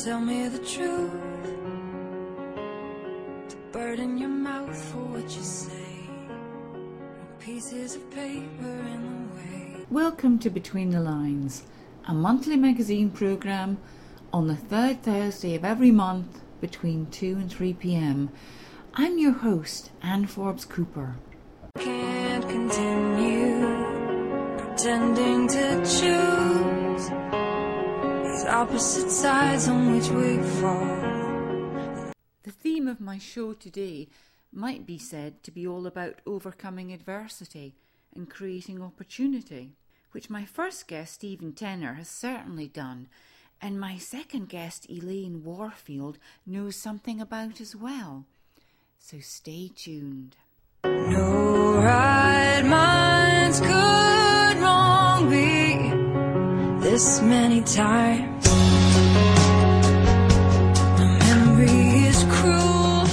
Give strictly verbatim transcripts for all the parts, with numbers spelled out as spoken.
tell me the truth. The bird in your mouth for what you say. No pieces of paper in the way. Welcome to Between the Lines, a monthly magazine programme on the third Thursday of every month between two and three p.m. I'm your host, Anne Forbes Cooper. Can't continue pretending to choose these opposite sides on which we fall. The theme of my show today might be said to be all about overcoming adversity and creating opportunity, which my first guest, Stephen Tenner, has certainly done, and my second guest, Elaine Warfield, knows something about as well. So stay tuned. No right minds could wrong me this many times. My memory is cruel,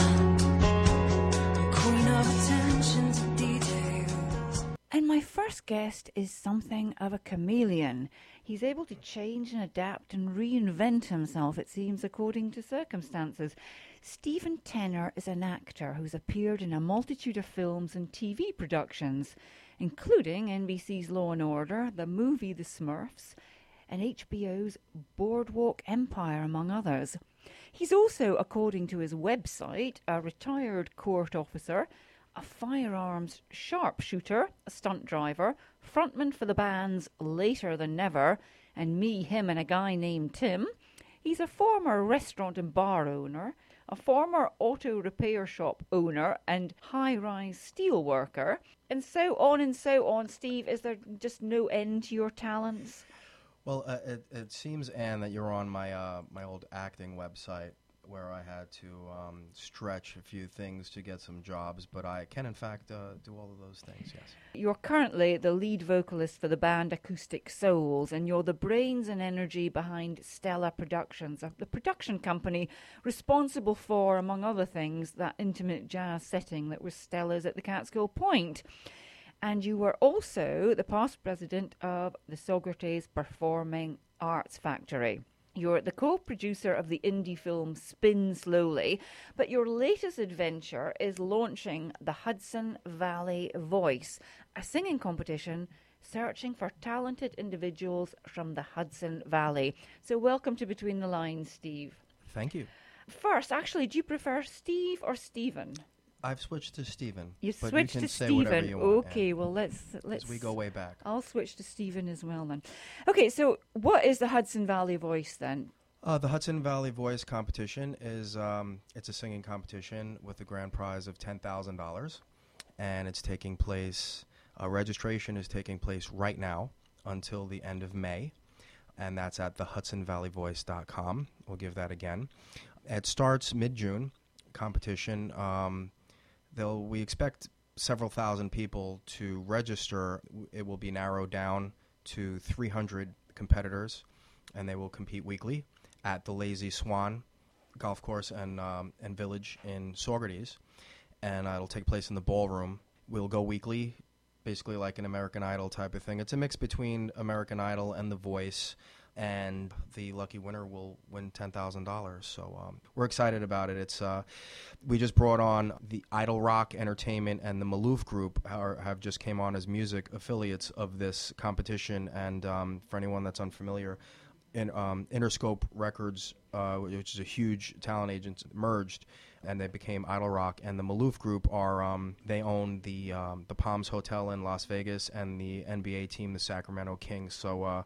I'm queen of attention to details. And my first guest is something of a chameleon. He's able to change and adapt and reinvent himself, it seems, according to circumstances. Stephen Tenner is an actor who's appeared in a multitude of films and T V productions, including N B C's Law and Order, the movie The Smurfs, and H B O's Boardwalk Empire, among others. He's also, according to his website, a retired court officer, a firearms sharpshooter, a stunt driver, frontman for the bands Later Than Never, and Me, Him and a Guy Named Tim. He's a former restaurant and bar owner, a former auto repair shop owner and high-rise steel worker, and so on and so on. Steve, is there just no end to your talents? Well, uh, it, it seems, Anne, that you're on my uh, my old acting website where I had to um, stretch a few things to get some jobs, but I can, in fact, uh, do all of those things, yes. You're currently the lead vocalist for the band Acoustic Souls, and you're the brains and energy behind Stella Productions, the production company responsible for, among other things, that intimate jazz setting that was Stella's at the Catskill Point. And you were also the past president of the Socrates Performing Arts Factory. You're the co-producer of the indie film Spin Slowly, but your latest adventure is launching the Hudson Valley Voice, a singing competition searching for talented individuals from the Hudson Valley. So welcome to Between the Lines, Steve. Thank you. First, actually, do you prefer Steve or Stephen? I've switched to Stephen. You but switched you can to say Stephen. whatever you want, Okay, Anne, well let's let's. 'cause we go way back. I'll switch to Stephen as well then. Okay, so what is the Hudson Valley Voice then? Uh, the Hudson Valley Voice competition is um, it's a singing competition with a grand prize of ten thousand dollars, and it's taking place. Uh, registration is taking place right now until the end of May, and that's at the hudson valley voice dot com. We'll give that again. It starts mid-June. Competition. Um, They'll, we expect several thousand people to register. It will be narrowed down to three hundred competitors, and they will compete weekly at the Lazy Swan Golf Course and um, and Village in Saugerties, and uh, it'll take place in the ballroom. We'll go weekly, basically like an American Idol type of thing. It's a mix between American Idol and The Voice, and the lucky winner will win ten thousand dollars. So um, we're excited about it. It's uh, we just brought on the Idol Rock Entertainment and the Maloof Group are, have just came on as music affiliates of this competition. And um, for anyone that's unfamiliar, in, um, Interscope Records, uh, which is a huge talent agent, merged, and they became Idol Rock. And the Maloof Group are um, they own the um, the Palms Hotel in Las Vegas and the N B A team, the Sacramento Kings. So. Uh,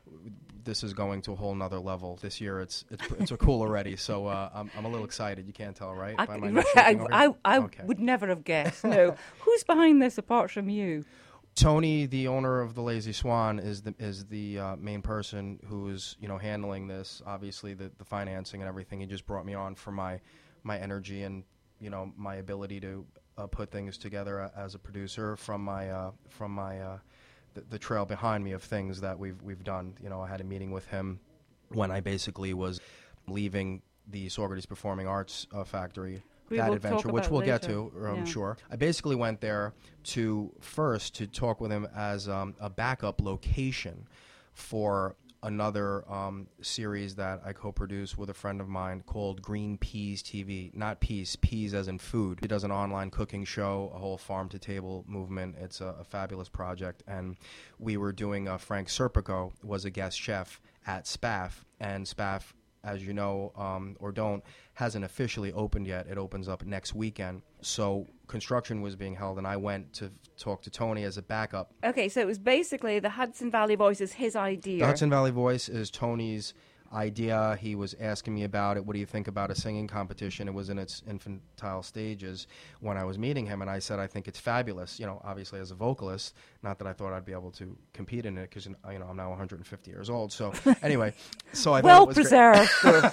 This is going to a whole nother level. This year, it's it's it's a cool already. So uh, I'm I'm a little excited. You can't tell, right? I, By my nose I, shaking over I, here? I Okay. would never have guessed. No, who's behind this apart from you? Tony, the owner of the Lazy Swan, is the is the uh, main person who is you know handling this. Obviously, the the financing and everything. He just brought me on for my my energy and you know my ability to uh, put things together as a producer from my uh, from my. Uh, The, the trail behind me of things that we've we've done. You know, I had a meeting with him when I basically was leaving the Saugerties Performing Arts uh, Factory, we that will adventure, which we'll later. get to, I'm yeah. sure. I basically went there to first to talk with him as um, a backup location for another um, series that I co-produce with a friend of mine called Green Peas T V. Not peas, peas as in food. He does an online cooking show, a whole farm-to-table movement. It's a, a fabulous project. And we were doing, uh, Frank Serpico was a guest chef at Spaff. And Spaff, as you know um, or don't, hasn't officially opened yet. It opens up next weekend. So construction was being held, and I went to talk to Tony as a backup. Okay, so it was basically the Hudson Valley Voice is his idea. The Hudson Valley Voice is Tony's idea. He was asking me about it. What do you think about a singing competition? It was in its infantile stages when I was meeting him, and I said, I think it's fabulous, you know, obviously as a vocalist. Not that I thought I'd be able to compete in it because, you know, I'm now one hundred fifty years old. So anyway, so I thought well it was preserved.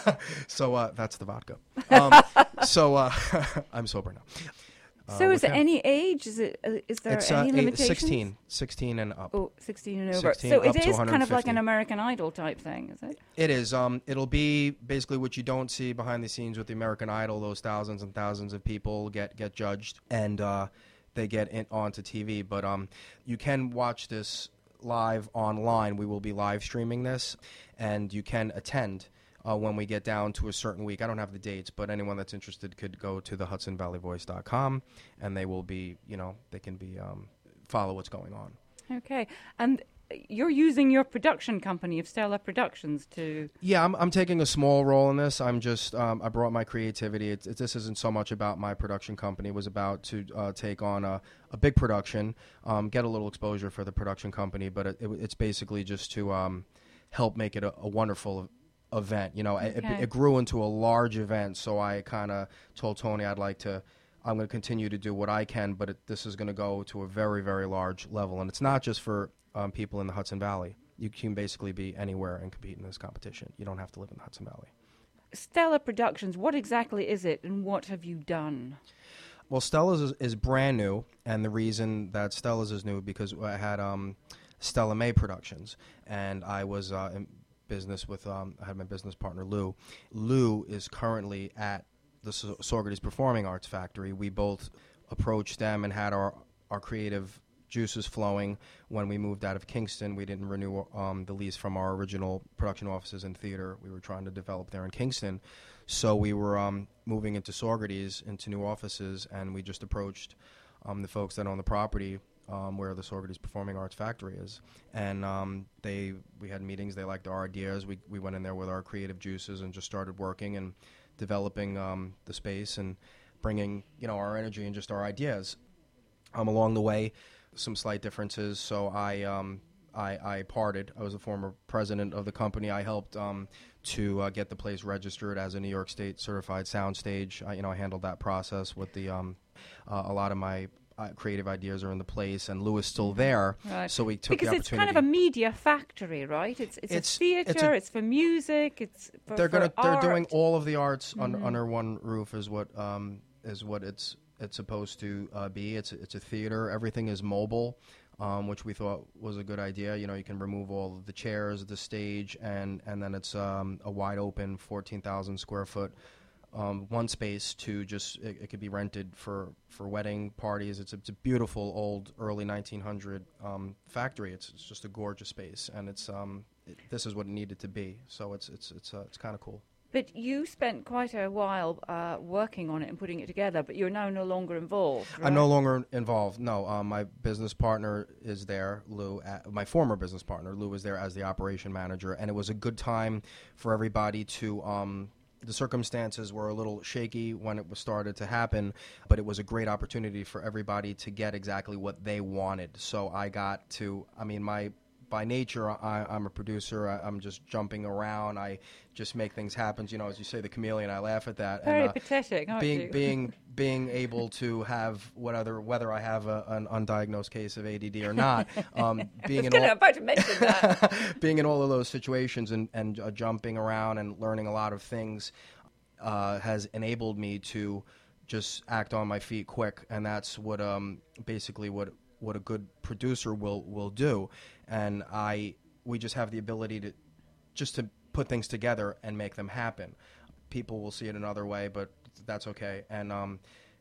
So uh, that's the vodka. Um, so uh, I'm sober now. So uh, is it him. any age? Is it? Uh, is there It's any uh, eight, limitations? sixteen, sixteen and up. Oh, sixteen and over. sixteen So up it to is kind of like one hundred fifty. an American Idol type thing, is it? It is. Um, it'll be basically what you don't see behind the scenes with the American Idol. Those thousands and thousands of people get, get judged, and uh, they get in, onto T V. But um, you can watch this live online. We will be live streaming this, and you can attend uh, when we get down to a certain week. I don't have the dates, but anyone that's interested could go to the hudson valley voice dot com, and they will be, you know, they can be um, follow what's going on. Okay, and you're using your production company of Stella Productions to... Yeah, I'm I'm taking a small role in this. I'm just um, I brought my creativity. It's, it, this isn't so much about my production company. It was about to uh, take on a, a big production, um, get a little exposure for the production company, but it, it, it's basically just to um, help make it a, a wonderful event. You know, Okay. it, it grew into a large event, so I kind of told Tony I'd like to. I'm going to continue to do what I can, but it, this is going to go to a very, very large level, and it's not just for Um, people in the Hudson Valley. You can basically be anywhere and compete in this competition. You don't have to live in the Hudson Valley. Stella Productions, what exactly is it and what have you done? Well, Stella's is, is brand new, and the reason that Stella's is new because I had um, Stella May Productions, and I was uh, in business with, um, I had my business partner, Lou. Lou is currently at the S- Saugerties Performing Arts Factory. We both approached them and had our, our creative juices flowing when we moved out of Kingston. We didn't renew um, the lease from our original production offices and theater. We were trying to develop there in Kingston. So we were um, moving into Saugerties, into new offices, and we just approached um, the folks that own the property um, where the Saugerties Performing Arts Factory is. And um, they, we had meetings. They liked our ideas. We, we went in there with our creative juices and just started working and developing um, the space and bringing, you know, our energy and just our ideas. Um, along the way, some slight differences. So I, um, I, I parted. I was a former president of the company. I helped um, to uh, get the place registered as a New York State certified soundstage. I, you know, I handled that process with the. Um, uh, a lot of my uh, creative ideas are in the place, and Lou is still there. Right. So we took because the it's opportunity. kind of a media factory, right? It's it's, It's- a theater. it's It's, a- for music. It's for, they're gonna. for They're art. doing all of the arts Mhm. un, under one roof. Is what um, is what it's it's supposed to uh, be. It's it's a theater. Everything is mobile. Um, which we thought was a good idea. You know, you can remove all of the chairs, the stage, and, and then it's um, a wide open fourteen thousand square foot um, one space to just, it, it could be rented for, for wedding parties. It's a, it's a beautiful old early nineteen hundred um, factory. It's, it's just a gorgeous space, and it's um, it, this is what it needed to be. So it's it's it's uh, it's kind of cool. But you spent quite a while uh, working on it and putting it together, but you're now no longer involved, right? I'm no longer involved. No, um, my business partner is there, Lou. At, my former business partner, Lou, is there as the operation manager, and it was a good time for everybody to. Um, the circumstances were a little shaky when it was started to happen, but it was a great opportunity for everybody to get exactly what they wanted. So I got to. I mean, my. By nature, I, I'm a producer. I, I'm just jumping around. I just make things happen. You know, as you say, the chameleon. I laugh at that. Very and, uh, pathetic, aren't being you? being being able to have whether whether I have a, an undiagnosed case of A D D or not, um, being in I was all, about to mention that. being in all of those situations and and uh, jumping around and learning a lot of things uh, has enabled me to just act on my feet quick, and that's what um basically what. what a good producer will, will do. And I, we just have the ability to just to put things together and make them happen. People will see it another way, but that's okay. And um,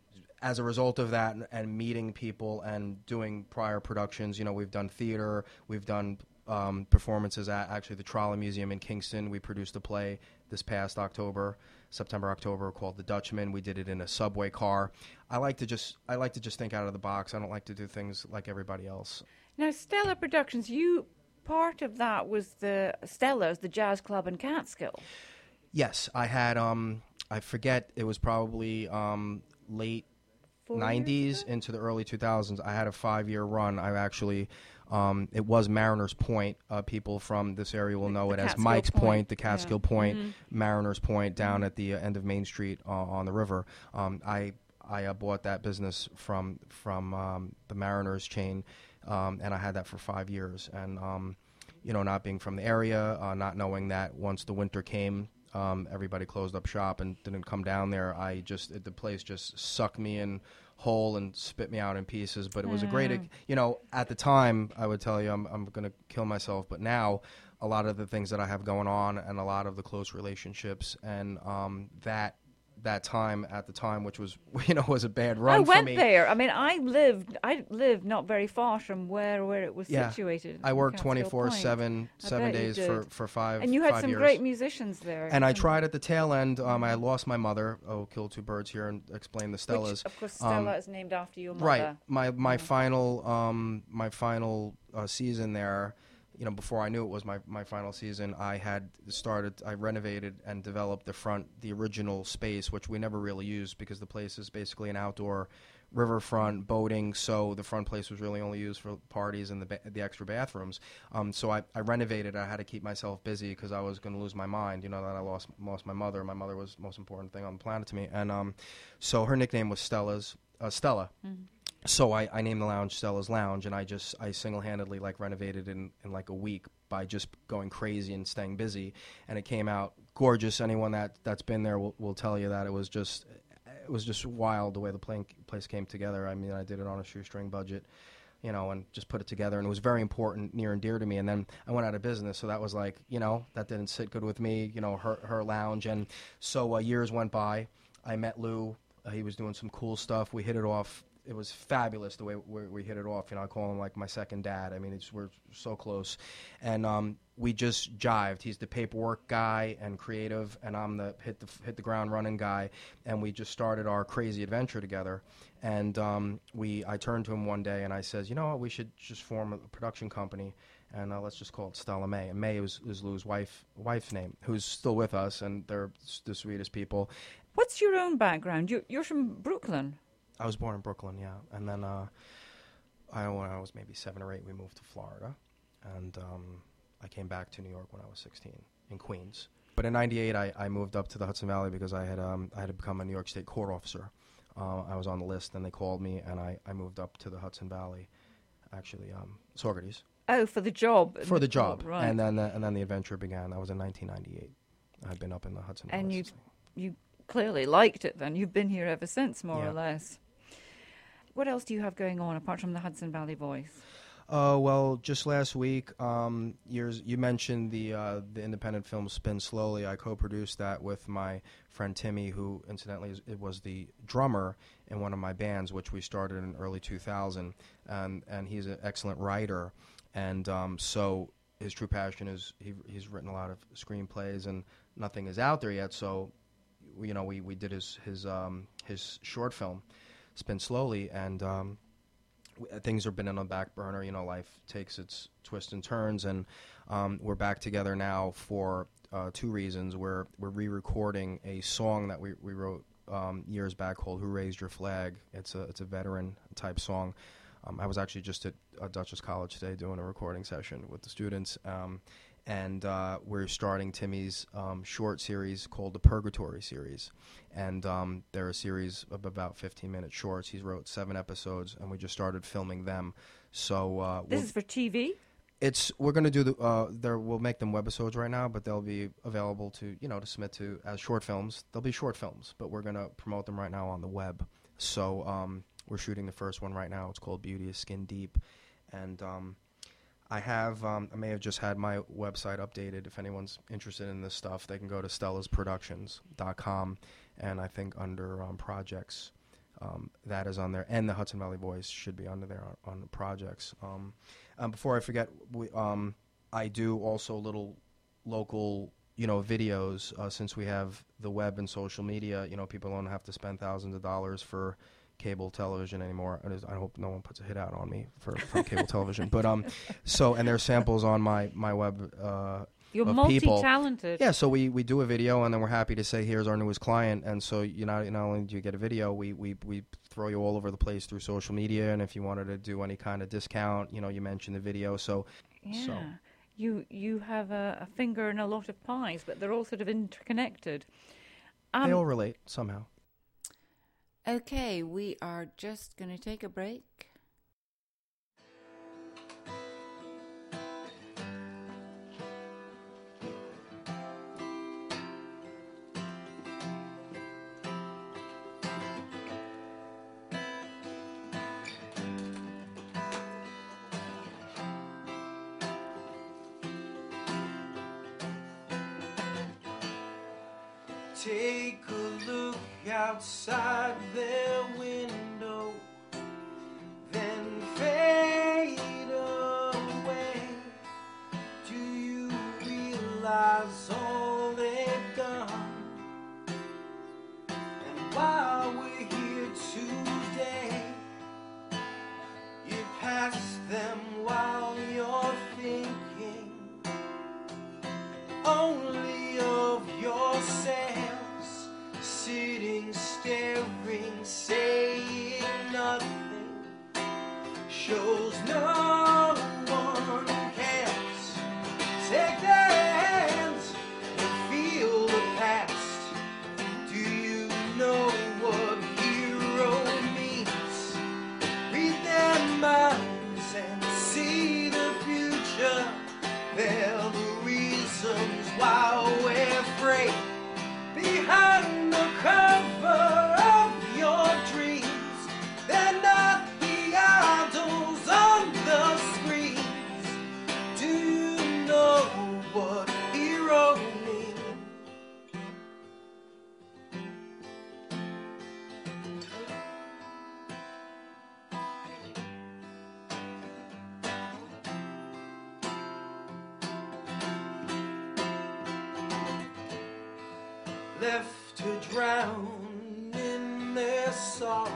as a result of that and, and meeting people and doing prior productions, you know, we've done theater, we've done um, performances at actually the Trolley Museum in Kingston. We produced a play this past October, September, October, called The Dutchman. We did it in a subway car. I like to just I like to just think out of the box. I don't like to do things like everybody else. Now, Stella Productions, you part of that was the Stella's, the jazz club in Catskill. Yes, I had. Um, I forget. It was probably um, late nineties into the early two thousands. I had a five-year run. I actually, um, it was Mariners Point. Uh, people from this area will know The it as Catskill Mike's Point, Point. the Catskill Yeah. Point, Mhm. Mariners Point, down at the uh, end of Main Street uh, on the river. Um, I I uh, bought that business from from um, the Mariners chain, um, and I had that for five years. And um, you know, not being from the area, uh, not knowing that once the winter came, Um, everybody closed up shop and didn't come down there. I just it, the place just sucked me in whole and spit me out in pieces. But it was a great, Mm. you know, at the time I would tell you I'm I'm going to kill myself. But now a lot of the things that I have going on and a lot of the close relationships and um, that that time at the time, which was you know was a bad run I for went me. there. I mean, I lived. I lived not very far from where where it was Yeah. situated. I in worked Catskill twenty-four Point. seven, I seven bet you days for, did. for five And you had five some years. great musicians there. And I tried at the tail end. Um, I lost my mother. I'll kill two birds here and explain the Stellas. Which, of course, Stella Um, is named after your mother. Right. My my Yeah. final um my final uh, season there, you know, before I knew it was my, my final season, I had started. I renovated and developed the front, the original space, which we never really used because the place is basically an outdoor riverfront boating. So the front place was really only used for parties and the ba- the extra bathrooms. Um, so I, I renovated. I had to keep myself busy because I was going to lose my mind. You know that I lost lost my mother. My mother was the most important thing on the planet to me. And um, so her nickname was Stella's uh, Stella. Mhm. So I, I named the lounge Stella's Lounge, and I just I single-handedly like renovated in, in like a week by just going crazy and staying busy, and it came out gorgeous. Anyone that that's been there will, will tell you that it was just it was just wild the way the plane, place came together. I mean, I did it on a shoestring budget, you know, and just put it together, and it was very important, near and dear to me. And then I went out of business, so that was like, you know, that didn't sit good with me, you know, her her lounge, and so uh, years went by. I met Lou. Uh, he was doing some cool stuff. We hit it off. It was fabulous the way we, we hit it off. You know, I call him like my second dad. I mean, it's, we're so close. And um, we just jived. He's the paperwork guy and creative, and I'm the hit the hit the ground running guy. And we just started our crazy adventure together. And um, we, I turned to him one day and I says, you know what, we should just form a production company, and uh, let's just call it Stella May. And May was, was Lou's wife, wife's name, who's still with us, and they're s- the sweetest people. What's your own background? You, you're from Brooklyn. I was born in Brooklyn, yeah, and then uh, I when I was maybe seven or eight, we moved to Florida, and um, I came back to New York when I was sixteen in Queens. But in ninety-eight, I, I moved up to the Hudson Valley because I had um, I had to become a New York State court officer. Uh, I was on the list, and they called me, and I, I moved up to the Hudson Valley, actually, um, Saugerties, Oh, for the job. for the job, Right. and then the, and then the adventure began. That was in nineteen ninety-eight. I've been up in the Hudson Valley. And you since then. you clearly liked it then. You've been here ever since, more Yeah. or less. What else do you have going on apart from the Hudson Valley Voice? Uh, well, just last week, um, years you mentioned the uh, the independent film Spin Slowly. I co-produced that with my friend Timmy, who incidentally is, it was the drummer in one of my bands, which we started in early two thousand, and and he's an excellent writer, and um, so his true passion is he, he's written a lot of screenplays, and nothing is out there yet. So, you know, we, we did his his um, his short film, Spin Slowly, and um, w- things have been on the back burner. You know, life takes its twists and turns, and um, we're back together now for uh, two reasons. We're we're re-recording a song that we we wrote um, years back called "Who Raised Your Flag." It's a it's a veteran type song. Um, I was actually just at uh, Dutchess College today doing a recording session with the students, um, and uh, we're starting Timmy's um, short series called the Purgatory series, and um, they're a series of about fifteen minute shorts. He's wrote seven episodes, and we just started filming them. So uh, This we'll- is for T V? it's we're going to do the uh, there we'll make them webisodes right now, but they'll be available to you know to submit to as short films. They'll be short films, but we're going to promote them right now on the web. So um, we're shooting the first one right now. It's called Beauty is Skin Deep, and um, I have um, I may have just had my website updated. If anyone's interested in this stuff, they can go to stellas productions dot com, and I think under um, projects. Um, that is on there, and the Hudson Valley Voice should be under there on, on the projects. Um, um, before I forget, we, um, I do also little local, you know, videos, uh, since we have the web and social media. You know, people don't have to spend thousands of dollars for cable television anymore. I, just, I hope no one puts a hit out on me for, for cable television. But um, so and there's samples on my my web. Uh, You're of people. multi-talented. Yeah, so we, we do a video, and then we're happy to say, here's our newest client. And so you not not only do you get a video, we, we, we throw you all over the place through social media. And if you wanted to do any kind of discount, you know, you mention the video. So Yeah. so. You you have a, a finger in a lot of pies, but they're all sort of interconnected. Um, They all relate somehow. Okay, we are just going to take a break. Take a look outside their window, then fade away. Do you realize all they've done? And while we're here today, you pass them while you're thinking only of yourselves, sitting, staring, saying nothing, shows no one cares. Take their hands and feel the past. Do you know what hero means? Read their minds and see the future. They're the reasons why we're free. Behind the cover of your dreams, they're not the idols on the screens. Do you know what hero means? Left to drown in their sorrow,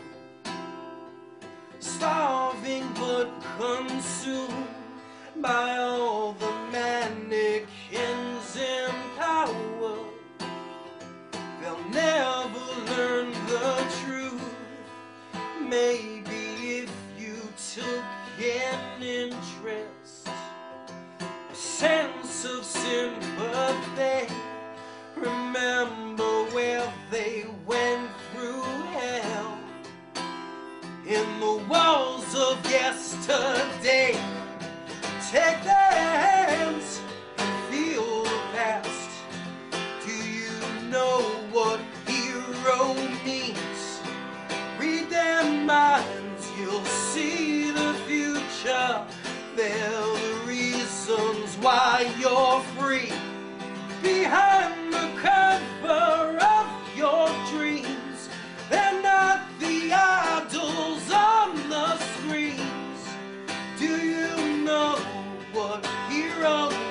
starving but consumed by all the mannequins in power. They'll never learn the truth. Maybe if you took an interest, a sense of sympathy. Remember where they went through hell, in the walls of yesterday. Take their hands and feel the past. Do you know what hero means? Read their minds, you'll see the future. They're the reasons why you're free. Behind the cover of your dreams, they're not the idols on the screens. Do you know what hero means?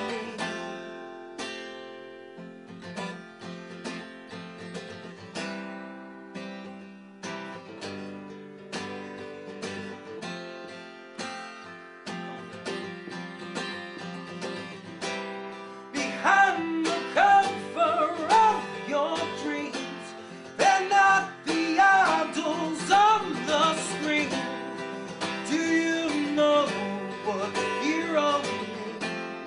Behind the cover of your dreams, they're not the idols on the screen. Do you know what hero means?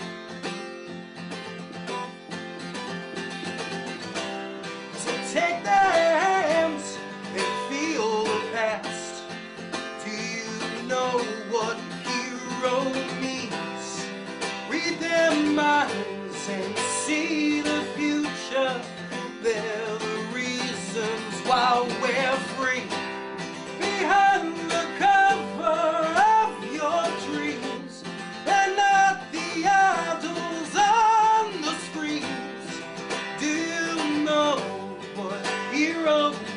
So take their hands and feel the past. Do you know what hero means? Read their minds and see the future. They're the reasons why we're free. Behind the cover of your dreams, they're not the idols on the screens. Do you know what hero means?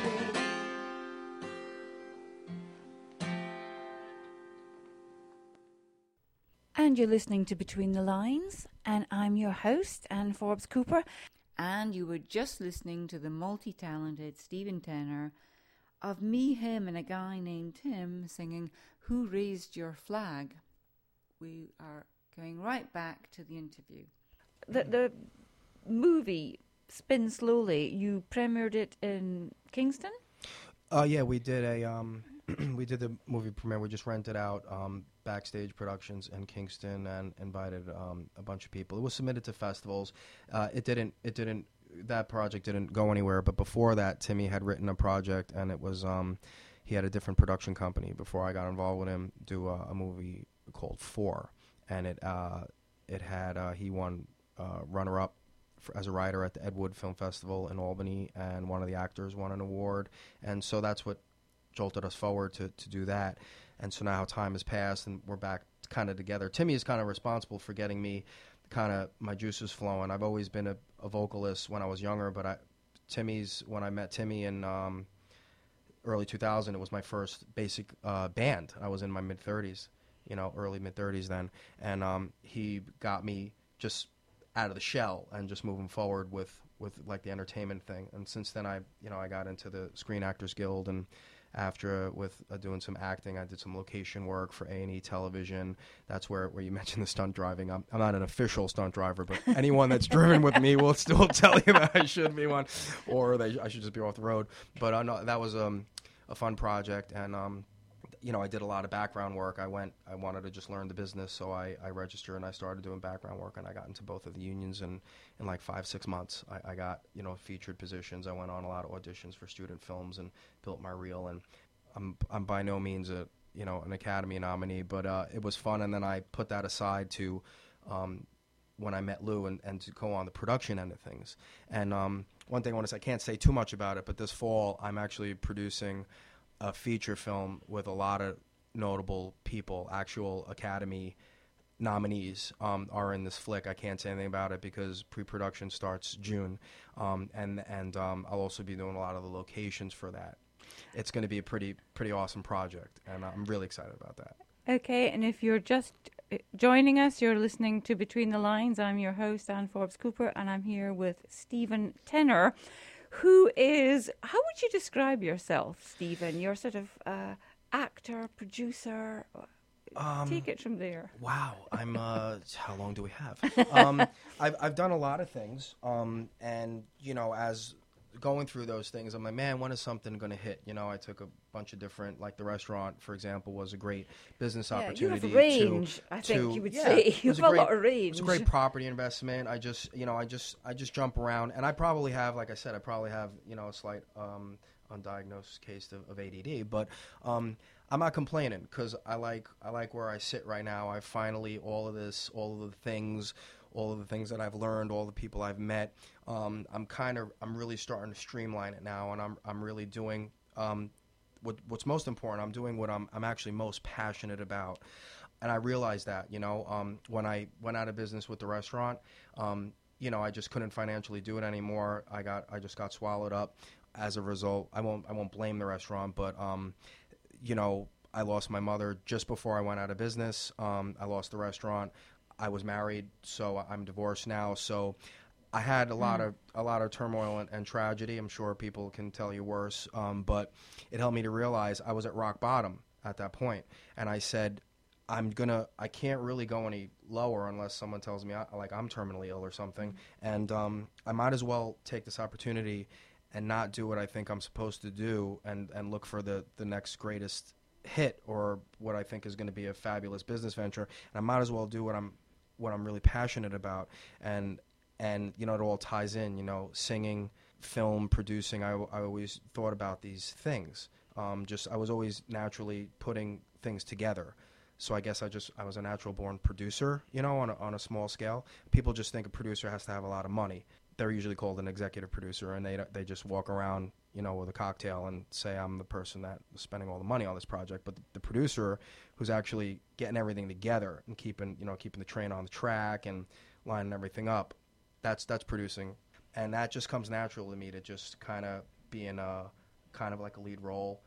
And you're listening to Between the Lines, and I'm your host, Anne Forbes Cooper. And you were just listening to the multi-talented Stephen Tenor of Me, Him, and a guy named Tim singing Who Raised Your Flag? We are going right back to the interview. The, the movie, Spin Slowly, you premiered it in Kingston? Uh, yeah, we did a um, we did the movie premiere. We just rented out um, Backstage Productions in Kingston and invited um, a bunch of people. It was submitted to festivals. Uh, it didn't. It didn't. That project didn't go anywhere. But before that, Timmy had written a project, and it was um, he had a different production company before I got involved with him. Do a, a movie called Four, and it uh, it had uh, he won uh, runner up For, as a writer at the Ed Wood Film Festival in Albany, and one of the actors won an award, and so that's what jolted us forward to, to do that. And so now time has passed, and we're back kind of together. Timmy is kind of responsible for getting me kind of my juices flowing. I've always been a, a vocalist when I was younger, but I, Timmy's, when I met Timmy in um, early two thousand, it was my first basic uh, band. I was in my mid-thirties, you know, early mid-thirties then, and um, he got me just out of the shell and just moving forward with, with like the entertainment thing. And since then I, you know, I got into the Screen Actors Guild, and after uh, with uh, doing some acting, I did some location work for A and E Television. That's where, where you mentioned the stunt driving. I'm, I'm not an official stunt driver, but anyone that's driven with me will still tell you that I should be one, or they, I should just be off the road. But uh, no, that was um, a fun project, and um, you know, I did a lot of background work. I went, I wanted to just learn the business, so I, I registered and I started doing background work, and I got into both of the unions, and in like five, six months, I, I got, you know, featured positions. I went on a lot of auditions for student films and built my reel, and I'm, I'm by no means a, you know, an Academy nominee, but uh, it was fun, and then I put that aside to, um, when I met Lou, and, and to go on the production end of things. And um, one thing I want to say, I can't say too much about it, but this fall I'm actually producing a feature film with a lot of notable people. Actual Academy nominees um, are in this flick. I can't say anything about it because pre-production starts June, um, and and um, I'll also be doing a lot of the locations for that. It's going to be a pretty pretty awesome project, and I'm really excited about that. Okay, and if you're just joining us, you're listening to Between the Lines. I'm your host, Anne Forbes Cooper, and I'm here with Stephen Tenor, who is, how would you describe yourself, Stephen? You're sort of uh, actor, producer. Um, Take it from there. Wow, I'm. Uh, how long do we have? Um, I've I've done a lot of things, um, and you know, as going through those things, I'm like, man, when is something going to hit? You know, I took a bunch of different, like the restaurant, for example, was a great business yeah, opportunity. You have range, to, I think to, you would yeah, say. You have a, great, lot of range. It's a great property investment. I just, you know, I just, I just jump around, and I probably have, like I said, I probably have, you know, a slight um, undiagnosed case of, of A D D, but um, I'm not complaining because I like, I like where I sit right now. I finally, all of this, all of the things. all of the things that I've learned, all the people I've met. Um, I'm kind of, I'm really starting to streamline it now, and I'm, I'm really doing um, what, what's most important. I'm doing what I'm, I'm actually most passionate about, and I realized that, you know, um, when I went out of business with the restaurant, um, you know, I just couldn't financially do it anymore. I got, I just got swallowed up. As a result, I won't, I won't blame the restaurant, but um, you know, I lost my mother just before I went out of business. Um, I lost the restaurant. I was married, so I'm divorced now. So I had a lot mm. of a lot of turmoil and, and tragedy. I'm sure people can tell you worse, um, but it helped me to realize I was at rock bottom at that point. And I said, I'm gonna, I can't really go any lower unless someone tells me I, like I'm terminally ill or something. And um, I might as well take this opportunity and not do what I think I'm supposed to do, and, and look for the, the next greatest hit or what I think is going to be a fabulous business venture. And I might as well do what I'm what I'm really passionate about, and and you know, it all ties in, you know, singing, film, producing. I, I always thought about these things. Um, just I was always naturally putting things together. So I guess I just I was a natural born producer, you know, on a, on a small scale. People just think a producer has to have a lot of money. They're usually called an executive producer, and they they just walk around, you know, with a cocktail and say, I'm the person that was spending all the money on this project. But the, the producer who's actually getting everything together and keeping, you know, keeping the train on the track and lining everything up, that's that's producing. And that just comes natural to me, to just kind of be in a kind of like a lead role.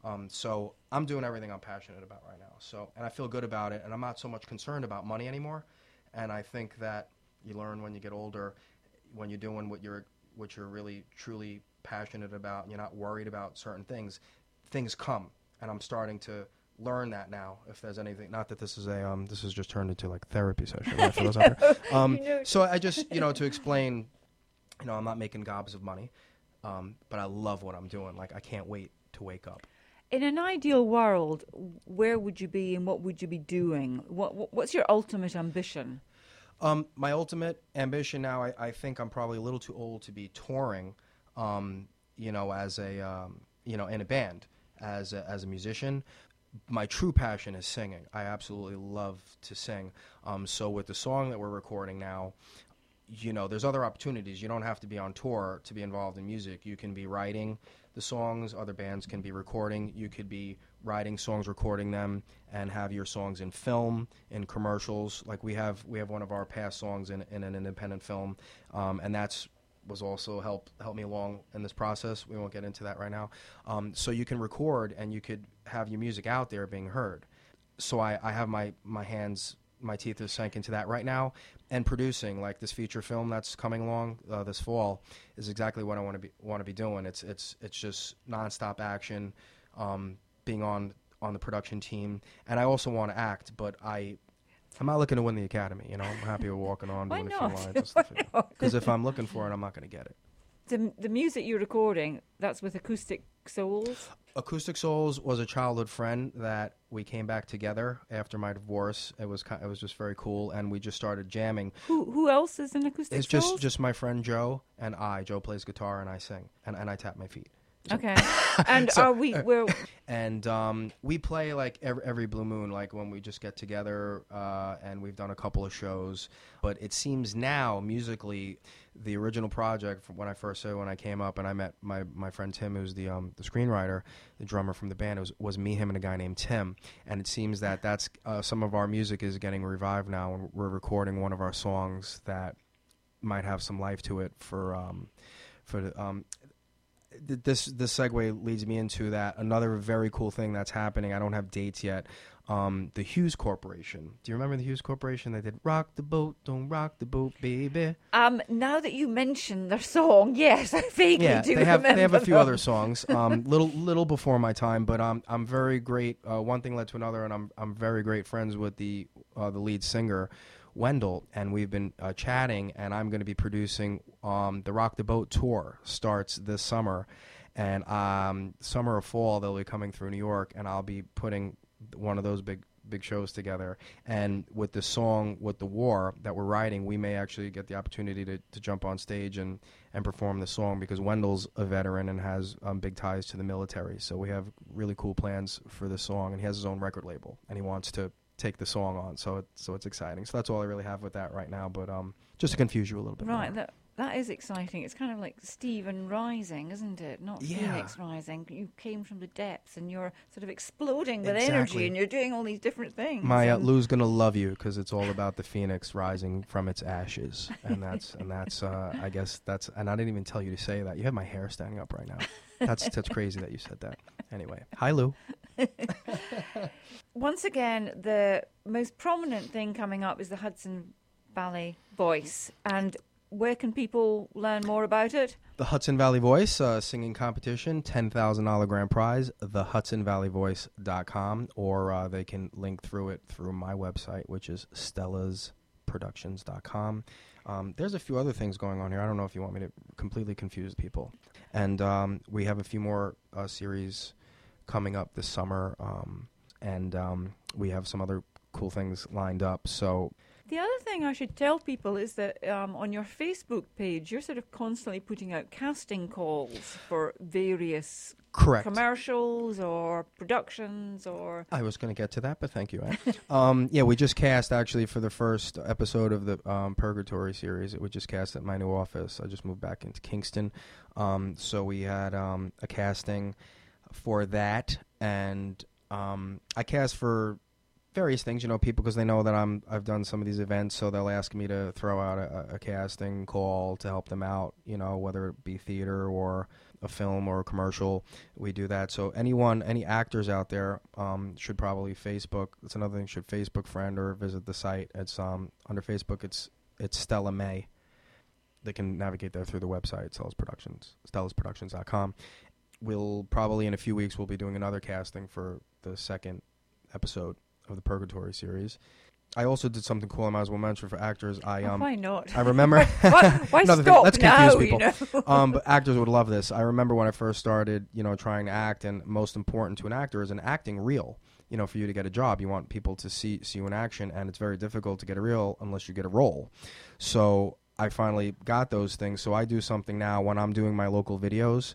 Um, so I'm doing everything I'm passionate about right now. So, and I feel good about it, and I'm not so much concerned about money anymore. And I think that you learn when you get older, when you're doing what you're what you're really truly passionate about, and you're not worried about certain things, things come. And I'm starting to learn that now. If there's anything, not that this is a um, this has just turned into like therapy session. Right, for those out there. Um, You know- so I just you know to explain, you know, I'm not making gobs of money, um, but I love what I'm doing. Like I can't wait to wake up. In an ideal world, where would you be and what would you be doing? What, what What's your ultimate ambition? Um, my ultimate ambition now, I, I think I'm probably a little too old to be touring, um, you know, as a, um, you know, in a band, as a, as a musician. My true passion is singing. I absolutely love to sing. Um, so with the song that we're recording now, you know, there's other opportunities. You don't have to be on tour to be involved in music. You can be writing the songs. Other bands can be recording. You could be writing songs, recording them, and have your songs in film, in commercials. Like we have, we have one of our past songs in, in an independent film, um, and that's was also help help me along in this process. We won't get into that right now. Um, so you can record and you could have your music out there being heard. So I, I have my my hands. My teeth are sank into that right now, and producing like this feature film that's coming along uh, this fall is exactly what I want to be want to be doing. It's it's it's just nonstop action, um, being on on the production team, and I also want to act, but I I'm not looking to win the Academy. You know, I'm happy with walking on Why doing a not? few lines and stuff. Because if I'm looking for it, I'm not going to get it. The, the music you're recording, that's with Acoustic Souls? Acoustic Souls was a childhood friend that we came back together after my divorce. It was ki- it was just very cool, and we just started jamming. Who who else is in Acoustic It's Souls? just just my friend Joe and I. Joe plays guitar and I sing, and, and I tap my feet. Okay. And So- are we, we're, And um, we play like every, every blue moon, like when we just get together, uh, and we've done a couple of shows. But it seems now, musically, the original project from when I first said when I came up and I met my, my friend Tim, who's the um, the screenwriter, the drummer from the band, it was, was me, him, and a guy named Tim. And it seems that that's uh, some of our music is getting revived now, and we're recording one of our songs that might have some life to it for um, for the, um, this this segue leads me into that another very cool thing that's happening. I don't have dates yet. Um, the Hughes Corporation. Do you remember the Hughes Corporation? They did "Rock the Boat, Don't Rock the Boat, Baby." um, now that you mention their song, yes, I vaguely Yeah, do they have remember they have a few them. other songs. Um, little little before my time, but um, I'm very great. Uh, one thing led to another, and I'm I'm very great friends with the uh, the lead singer, Wendell, and we've been uh, chatting, and I'm going to be producing um, the Rock the Boat tour. Starts this summer, and um, summer or fall they'll be coming through New York, and I'll be putting one of those big big shows together. And with the song, with the war that we're writing, we may actually get the opportunity to, to jump on stage and, and perform the song, because Wendell's a veteran and has um, big ties to the military. So we have really cool plans for the song, and he has his own record label, and he wants to take the song on. So it, so it's exciting. So that's all I really have with that right now. But um, just to confuse you a little bit Right, more. that that is exciting. It's kind of like Stephen Rising, isn't it? Not Yeah. Phoenix Rising. You came from the depths, and you're sort of exploding with Exactly. energy, and you're doing all these different things. My uh, and- Lou's gonna love you, because it's all about the phoenix rising from its ashes, and that's and that's uh, I guess that's and I didn't even tell you to say that. You have my hair standing up right now. That's that's crazy that you said that. Anyway, hi Lou. Once again, the most prominent thing coming up is the Hudson Valley Voice. And where can people learn more about it? The Hudson Valley Voice uh, singing competition, ten thousand dollars grand prize, the hudson valley voice dot com, or uh, they can link through it through my website, which is stellas productions dot com. Um, there's a few other things going on here. I don't know if you want me to completely confuse people. And um, we have a few more uh, series coming up this summer, um, and um, we have some other cool things lined up. So The other thing I should tell people is that um, on your Facebook page, you're sort of constantly putting out casting calls for various correct. commercials or productions or... I was going to get to that, but thank you, Anne. um, yeah, we just cast, actually, for the first episode of the um, Purgatory series. We just cast at my new office. I just moved back into Kingston. Um, so we had um, a casting for that, and um, I cast for various things, you know, people, because they know that I'm, I've done some of these events, so they'll ask me to throw out a, a casting call to help them out, you know, whether it be theater or a film or a commercial. We do that. So anyone, any actors out there um, should probably Facebook. That's another thing. Should Facebook friend or visit the site. It's um, under Facebook. It's it's Stella May. They can navigate there through the website, Stella's Productions, stellas productions dot com. We'll probably in a few weeks we'll be doing another casting for the second episode of the Purgatory series. I also did something cool I might as well mention for actors. I um oh, why not? I remember why why Another stop thing. Let's confuse now, people. You know? um but actors would love this. I remember when I first started, you know, trying to act, and most important to an actor is an acting reel. You know, for you to get a job, you want people to see see you in action, and it's very difficult to get a reel unless you get a role. So I finally got those things. So I do something now when I'm doing my local videos.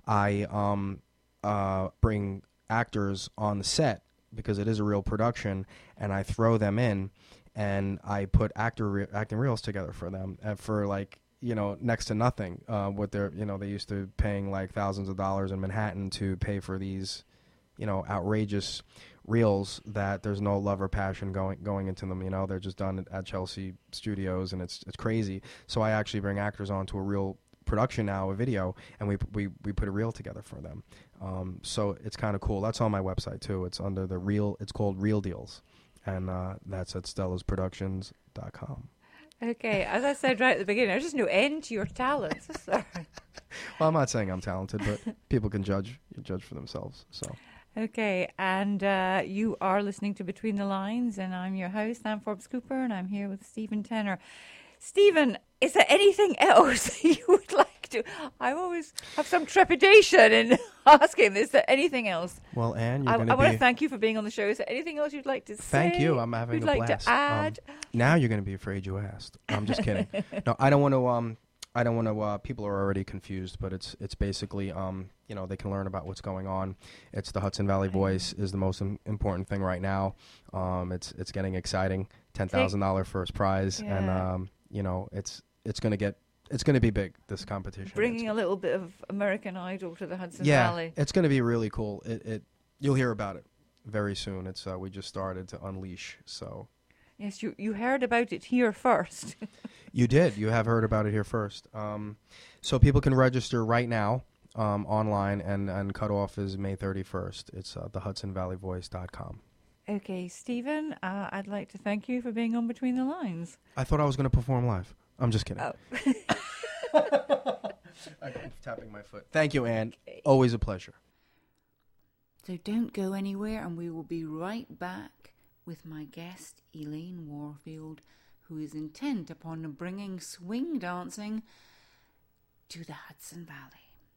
I um uh bring actors on the set, because it is a real production, and I throw them in, and I put actor re- acting reels together for them uh, for like, you know, next to nothing. Uh, what they're, you know, they used to paying like thousands of dollars in Manhattan to pay for these, you know, outrageous reels that there's no love or passion going going into them. You know, they're just done at Chelsea Studios, and it's it's crazy. So I actually bring actors onto a real production now, a video, and we we we put a reel together for them. Um, so it's kind of cool. That's on my website too. It's under the Real. It's called Real Deals, and uh, that's at stellas productions dot com. Okay, as I said right at the beginning, there's just no end to your talents, is there? Well, I'm not saying I'm talented, but people can judge judge for themselves. So. Okay, and uh, you are listening to Between the Lines, and I'm your host, Sam Forbes Cooper, and I'm here with Stephen Tenor. Stephen, is there anything else you would like to? I always have some trepidation in asking, is there anything else? Well, Anne, you're I, going to I be... want to thank you for being on the show. Is there anything else you'd like to say? Thank you. I'm having you'd a like blast. to add? Um, now you're going to be afraid you asked. I'm just kidding. No, I don't want to... Um, I don't want to... Uh, people are already confused, but it's it's basically... Um, you know, they can learn about what's going on. It's the Hudson Valley Voice is the most im- important thing right now. Um, it's it's getting exciting. ten thousand dollars first prize, yeah. and um, you know, it's it's going to get it's going to be big, this competition. Bringing it's, a little bit of American Idol to the Hudson yeah, Valley. It's going to be really cool. It, it you'll hear about it very soon. It's uh, we just started to unleash. So yes, you you heard about it here first. You did. You have heard about it here first. Um, so people can register right now um, online, and and cutoff is May thirty-first. It's uh, the hudson valley voice dot com. Okay, Stephen, uh, I'd like to thank you for being on Between the Lines. I thought I was going to perform live. I'm just kidding. Oh. I'm tapping my foot. Thank you, Anne. Okay. Always a pleasure. So don't go anywhere, and we will be right back with my guest, Elaine Warfield, who is intent upon bringing swing dancing to the Hudson Valley.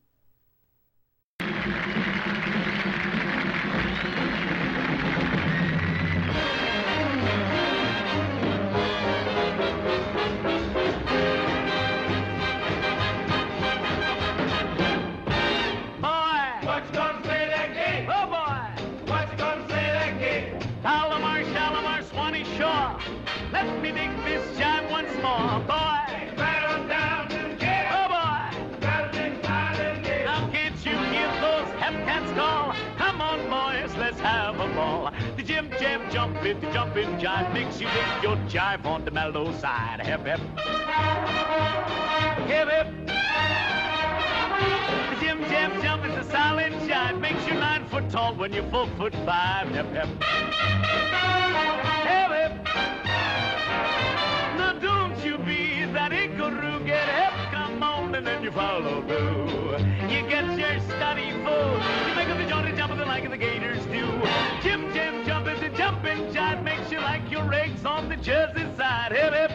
Let me dig this jive once more, boy. Right on down to the gate. Oh, boy. Got a big pile again. Now can't you hear those hep cats call? Come on, boys, let's have a ball. The jim jam jump, if the jumping jive makes you dig your jive on the mellow side. Hep, hep. Hip, hip. The jim jam jump is a solid jive. Makes you nine foot tall when you're four foot five. Hep, hep. Hip, hip. Now don't you be that inkaroo, get hip, come on, and then you follow through. You get your study full, you make up the jaunty jump like the gators do. Jim Jim jump is a jumping jive, makes you like your eggs on the Jersey side. Hip hip,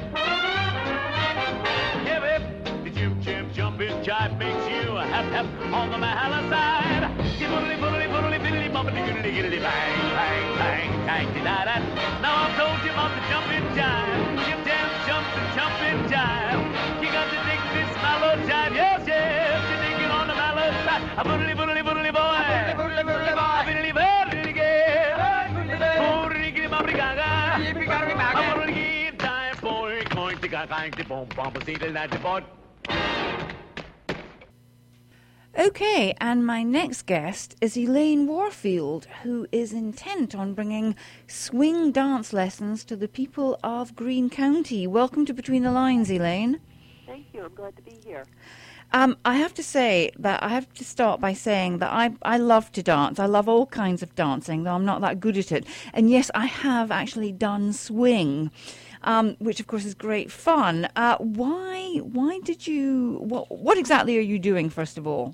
hip hip, the Jim Jim jumping jive makes you hep hep on the Mahala side. Boodly boodly boodly biddly bumpity goodly giddly bang bang bang bang da da. Now I've told you about the jumping jive. Jim Jam jump the jumping jive. You got to dig this mellow jive, yes yes. You dig it on the mellow side. A boodly boodly boodly boy. Boodly boodly boy. A biddly biddly gay. Boodly giddly bumpity gaga. Yippee gaga gaga. A boodly jive boy. Going to ga gang the bomb bomb see the lad boy. Okay, and my next guest is Elaine Warfield, who is intent on bringing swing dance lessons to the people of Greene County. Welcome to Between the Lines, Elaine. Thank you. I'm glad to be here. Um, I have to say that I have to start by saying that I, I love to dance. I love all kinds of dancing, though I'm not that good at it. And yes, I have actually done swing, um, which of course is great fun. Uh, why why did you, what, what exactly are you doing, first of all?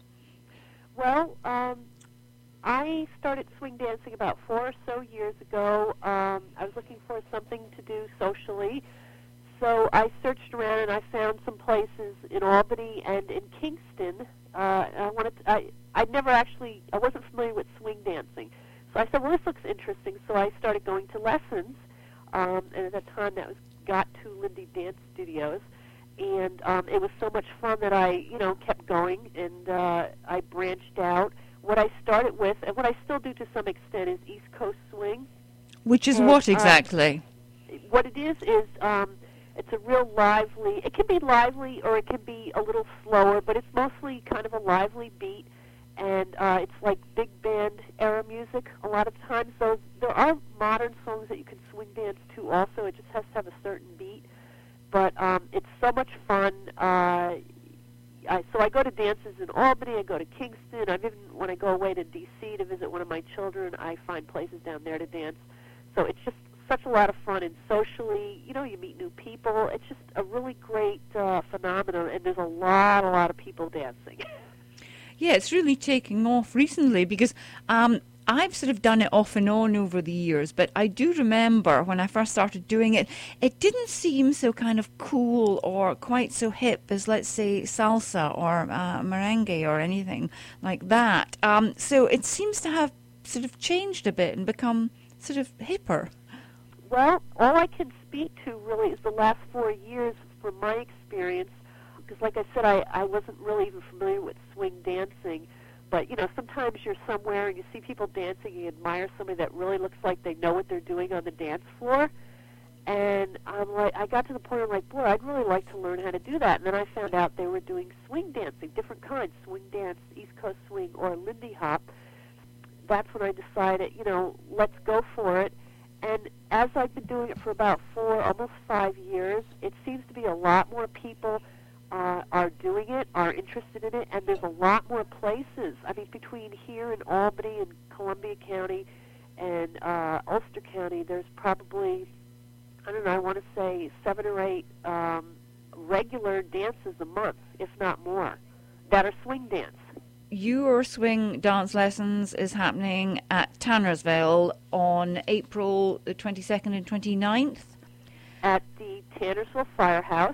Well, um, I started swing dancing about four or so years ago. Um, I was looking for something to do socially. So I searched around and I found some places in Albany and in Kingston. Uh, I wanted to, I I'd never actually I wasn't familiar with swing dancing, so I said, well, this looks interesting. So I started going to lessons, um, and at that time that was Got to Lindy Dance Studios, and um, it was so much fun that I you know kept going, and uh, I branched out. What I started with, and what I still do to some extent, is East Coast swing. Which is and, what exactly? Uh, what it is is. Um, It's a real lively, it can be lively or it can be a little slower, but it's mostly kind of a lively beat, and uh, it's like big band era music a lot of times. So there are modern songs that you can swing dance to also. It just has to have a certain beat, but um, it's so much fun. Uh, I, so I go to dances in Albany, I go to Kingston, I've even, when I go away to D C to visit one of my children, I find places down there to dance. So it's just such a lot of fun, and socially, you know, you meet new people. It's just a really great uh, phenomenon, and there's a lot, a lot of people dancing. Yeah, it's really taking off recently because um, I've sort of done it off and on over the years, but I do remember when I first started doing it, it didn't seem so kind of cool or quite so hip as, let's say, salsa or uh, merengue or anything like that. Um, so it seems to have sort of changed a bit and become sort of hipper. Well, all I can speak to really is the last four years from my experience, because like I said, I, I wasn't really even familiar with swing dancing, but, you know, sometimes you're somewhere and you see people dancing, you admire somebody that really looks like they know what they're doing on the dance floor, and I'm like, I got to the point where I'm like, boy, I'd really like to learn how to do that, and then I found out they were doing swing dancing, different kinds, swing dance, East Coast swing, or Lindy Hop. That's when I decided, you know, let's go for it. And as I've been doing it for about four, almost five years, it seems to be a lot more people uh, are doing it, are interested in it, and there's a lot more places. I mean, between here in Albany and Columbia County and uh, Ulster County, there's probably, I don't know, I want to say seven or eight um, regular dances a month, if not more, that are swing dance. Your swing dance lessons is happening at Tannersville on April the twenty-second and twenty-ninth. At the Tannersville Firehouse,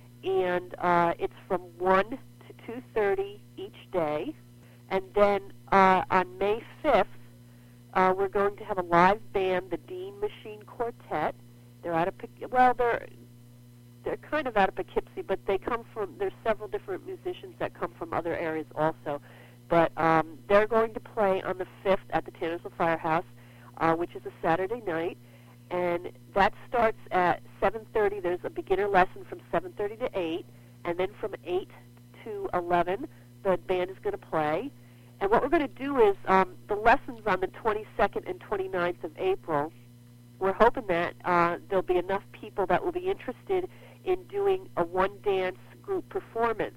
and uh, it's from one to two thirty each day. And then uh, on May fifth, uh, we're going to have a live band, the Dean Machine Quartet. They're out of, well, they're they're kind of out of Poughkeepsie, but they come from, there's several different musicians that come from other areas also. But um, they're going to play on the fifth at the Tannersville Firehouse, uh, which is a Saturday night. And that starts at seven thirty. There's a beginner lesson from seven thirty to eight. And then from eight to eleven, the band is going to play. And what we're going to do is um, the lessons on the twenty-second and twenty-ninth of April, we're hoping that uh, there'll be enough people that will be interested in doing a one-dance group performance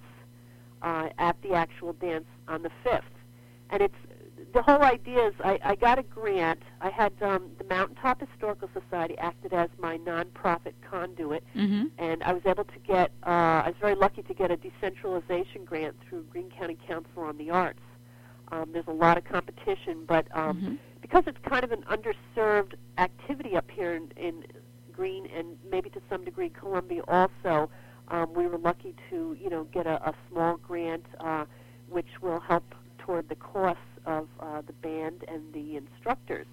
uh, at the actual dance on the fifth. And it's the whole idea is I, I got a grant. I had um, the Mountaintop Historical Society acted as my nonprofit conduit, Mm-hmm. and I was able to get, uh, I was very lucky to get a decentralization grant through Greene County Council on the Arts. Um, there's a lot of competition, but um, Mm-hmm. because it's kind of an underserved activity up here in, in Greene and maybe to some degree Columbia also, um, we were lucky to, you know, get a, a small grant uh, which will help toward the costs of uh, the band and the instructors.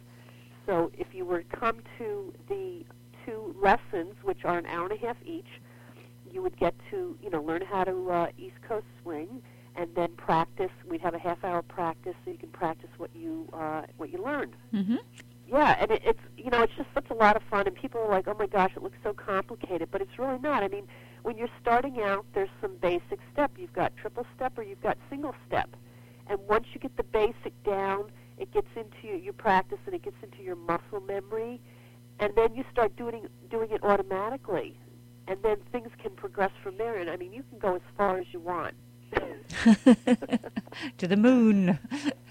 So if you were to come to the two lessons, which are an hour and a half each, you would get to, you know, learn how to uh, East Coast swing, and then practice. We'd have a half-hour practice, so you can practice what you uh, what you learned. Mm-hmm. Yeah, and it, it's you know it's just such a lot of fun, and people are like, oh my gosh, it looks so complicated, but it's really not. I mean, when you're starting out, there's some basic step. You've got triple step or you've got single step, And once you get the basic down, it gets into your, your practice and it gets into your muscle memory. And then you start doing doing it automatically. And then things can progress from there. And, I mean, you can go as far as you want. To the moon.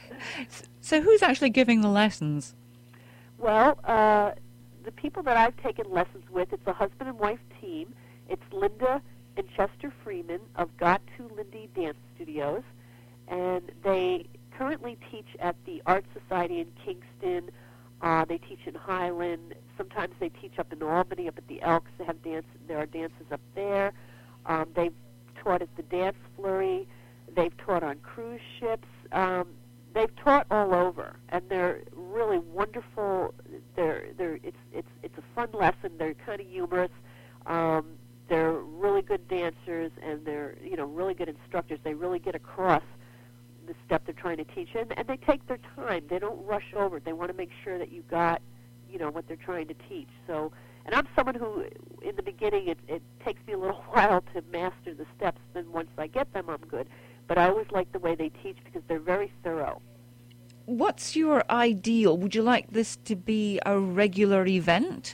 So who's actually giving the lessons? Well, uh, the people that I've taken lessons with, it's a husband and wife team. It's Linda and Chester Freeman of Got to Lindy Dance Studios. And they currently teach at the Art Society in Kingston. Uh, they teach in Highland. Sometimes they teach up in Albany, up at the Elks. They have dance. There are dances up there. Um, they've taught at the Dance Flurry. They've taught on cruise ships. Um, they've taught all over, and they're really wonderful. They're they're it's it's it's a fun lesson. They're kind of humorous. Um, they're really good dancers, and they're you know really good instructors. They really get across the step they're trying to teach, and, and they take their time. They don't rush over it. They want to make sure that you got you know what they're trying to teach. So, and I'm someone who, in the beginning, it, it takes me a little while to master the steps. Then once I get them, I'm good. But I always like the way they teach because they're very thorough. What's your ideal? Would you like this to be a regular event?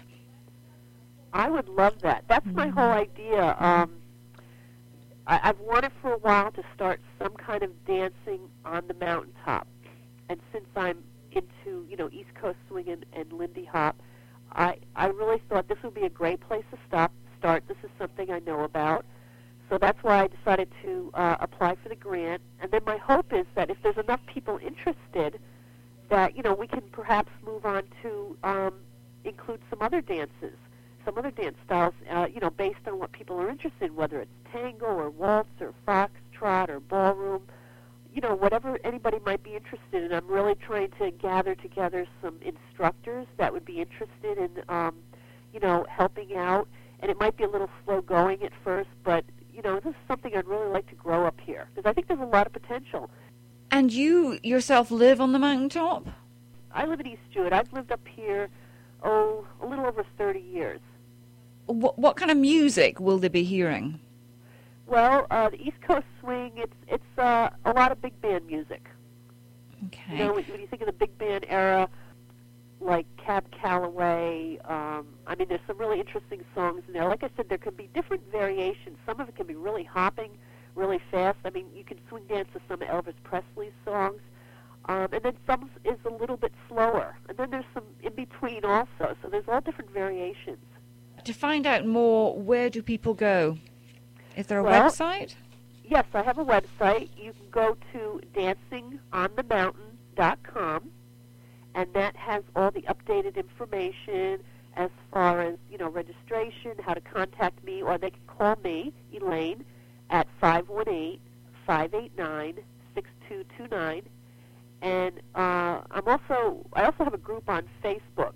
I would love that. That's my whole idea. Um, I, I've wanted for a while to start some kind of dancing on the mountaintop. And since I'm into, you know, East Coast swing and, and Lindy Hop, I, I really thought this would be a great place to stop, start. This is something I know about. So that's why I decided to uh, apply for the grant. And then my hope is that if there's enough people interested, that, you know, we can perhaps move on to um, include some other dances, some other dance styles, uh, you know, based on what people are interested in, whether it's tango or waltz or foxtrot or ballroom, you know, whatever anybody might be interested in. I'm really trying to gather together some instructors that would be interested in, um, you know, helping out. And it might be a little slow going at first, but, you know, this is something I'd really like to grow up here because I think there's a lot of potential. And you yourself live on the mountaintop? I live in East Jewett. I've lived up here, oh, a little over thirty years. What, what kind of music will they be hearing? Well, uh, the East Coast swing, it's it's uh, a lot of big band music. Okay. You know, when, when you think of the big band era, like Cab Calloway, um, I mean, there's some really interesting songs in there. Like I said, there can be different variations. Some of it can be really hopping, really fast. I mean, you can swing dance to some of Elvis Presley's songs. Um, and then some is a little bit slower. And then there's some in between also. So there's all different variations. To find out more, where do people go? Is there a Well, website? Yes, I have a website. You can go to dancing on the mountain dot com, and that has all the updated information as far as, you know, registration, how to contact me, or they can call me, Elaine, at five one eight, five eight nine, six two two nine. And uh, I'm also I also have a group on Facebook,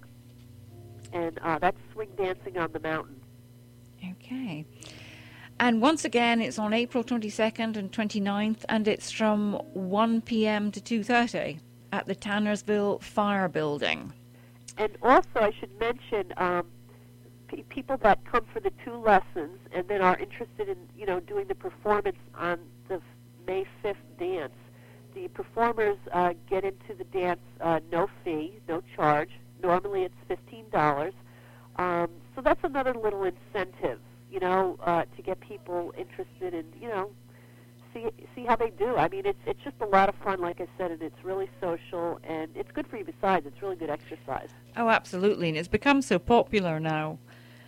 and uh, that's Swing Dancing on the Mountain. Okay. And once again, it's on April twenty-second and twenty-ninth, and it's from one p.m. to two thirty at the Tannersville Fire Building. And also, I should mention, um, p- people that come for the two lessons and then are interested in, you know, doing the performance on the May fifth dance. The performers uh, get into the dance uh, no fee, no charge. Normally, it's fifteen dollars. Um, so that's another little incentive, you know, uh, to get people interested in, you know, see see how they do. I mean, it's it's just a lot of fun, like I said, and it's really social, and it's good for you besides. It's really good exercise. Oh, absolutely, and it's become so popular now.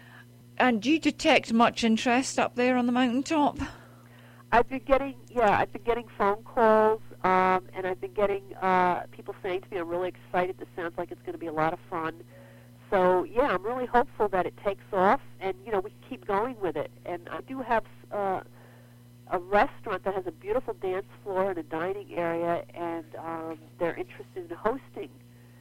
And do you detect much interest up there on the mountaintop? I've been getting, yeah, I've been getting phone calls, um, and I've been getting uh, people saying to me, I'm really excited. This sounds like it's going to be a lot of fun. So, yeah, I'm really hopeful that it takes off, and, you know, we can keep going with it. And I do have uh, a restaurant that has a beautiful dance floor and a dining area, and um, they're interested in hosting.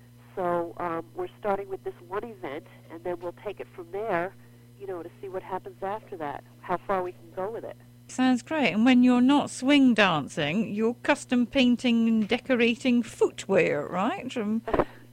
So um, we're starting with this one event, and then we'll take it from there, you know, to see what happens after that, how far we can go with it. Sounds great. And when you're not swing dancing, you're custom painting and decorating footwear, right? Um,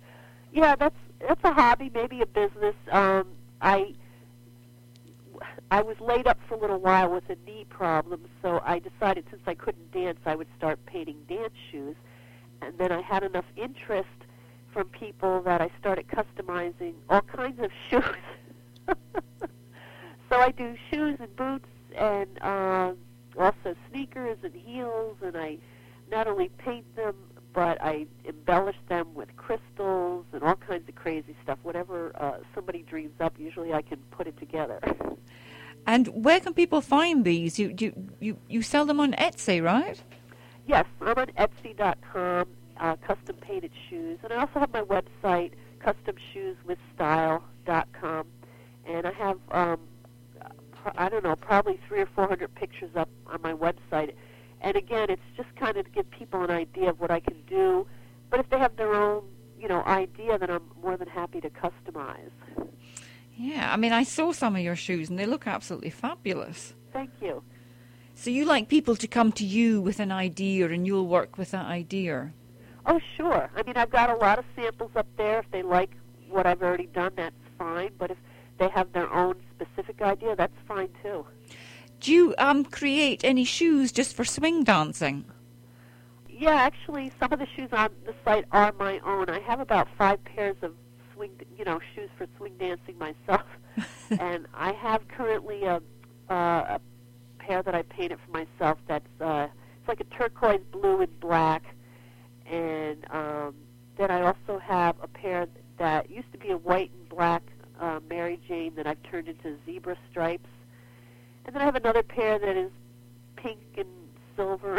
yeah, that's that's a hobby, maybe a business. Um, I I was laid up for a little while with a knee problem, so I decided since I couldn't dance, I would start painting dance shoes. And then I had enough interest from people that I started customizing all kinds of shoes. So I do shoes and boots and uh, also sneakers and heels, and I not only paint them, but I embellish them with crystals and all kinds of crazy stuff. Whatever uh, somebody dreams up, usually I can put it together. And where can people find these? You you you, you sell them on Etsy, right? Yes, I'm on Etsy dot com, uh, custom painted shoes, and I also have my website, custom shoes with style dot com, and I have um, I don't know, probably three or four hundred pictures up on my website. And again, it's just kind of to give people an idea of what I can do. But if they have their own, you know, idea, then I'm more than happy to customize. Yeah, I mean, I saw some of your shoes and they look absolutely fabulous. Thank you. So you like people to come to you with an idea and you'll work with that idea? Oh, sure. I mean, I've got a lot of samples up there. If they like what I've already done, that's fine. But if they have their own specific idea, that's fine too. Do you um, create any shoes just for swing dancing? Yeah, actually, some of the shoes on the site are my own. I have about five pairs of swing, you know, shoes for swing dancing myself, and I have currently a, uh, a pair that I painted for myself. That's uh, it's like a turquoise blue and black, and um, then I also have a pair that used to be a white and black uh, Mary Jane that I've turned into zebra stripes. And then I have another pair that is pink and silver.